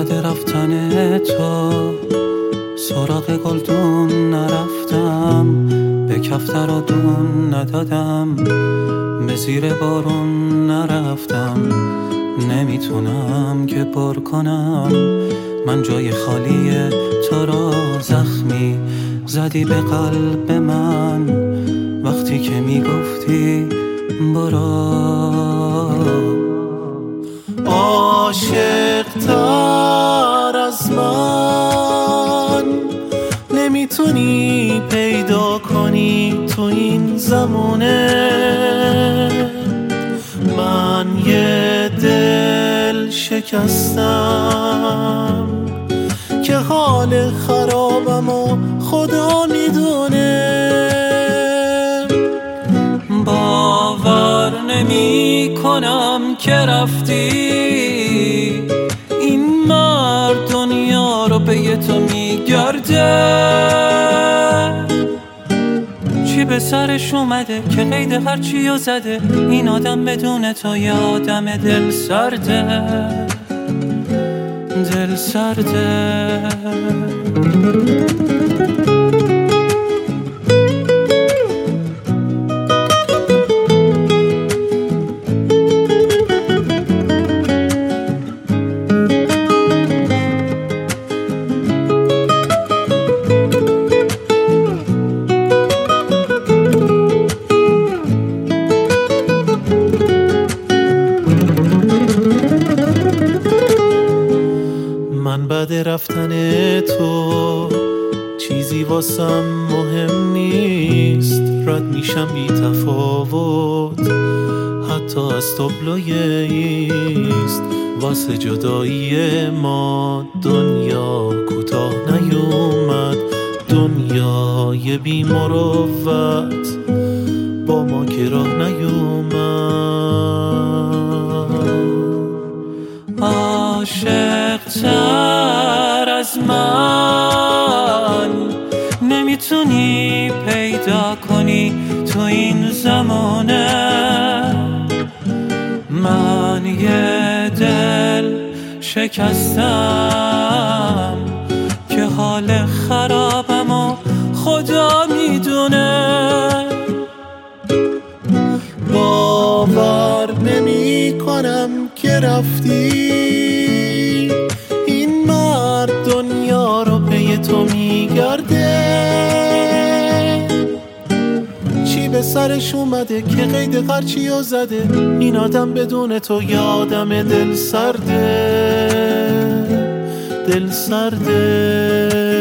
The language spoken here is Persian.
بعد رفتن تو سراغ گلدون نرفتم، به کفتر و دون ندادم، به زیر بارون نرفتم. نمیتونم که پر کنم من جای خالی تو را. زخمی زدی به قلب من وقتی که میگفتی برو. عاشق تر از من نمیتونی پیدا کنی تو این زمونه. من یه دل شکستم که حال خرابم و خدا میدونه. باور نمی کنم که رفتی، این مرد دنیا رو به تو میگرده. چی به سرش اومده که قید هرچی رو زده؟ این آدم بدون تو یه آدم دل سرده، دل سرده. من بعد رفتن تو چیزی واسم مهم نیست. رد میشم بی تفاوت، حتی از تابلوی ایست. واسه جدایی ما دنیا کوتاه نیومد، دنیای بی مروت با ما که راه نیومد. عاشق تر از من نمیتونی پیدا کنی تو این زمانه. من یه دل شکستم که حال خرابم و خدا میدونه. باور نمی کنم که رفتی، این مرد دنیا رو پی تو میگرده. چی به سرش اومده که قید قرچی رو زده؟ این آدم بدون تو یه آدم دل سرده، دل سرده.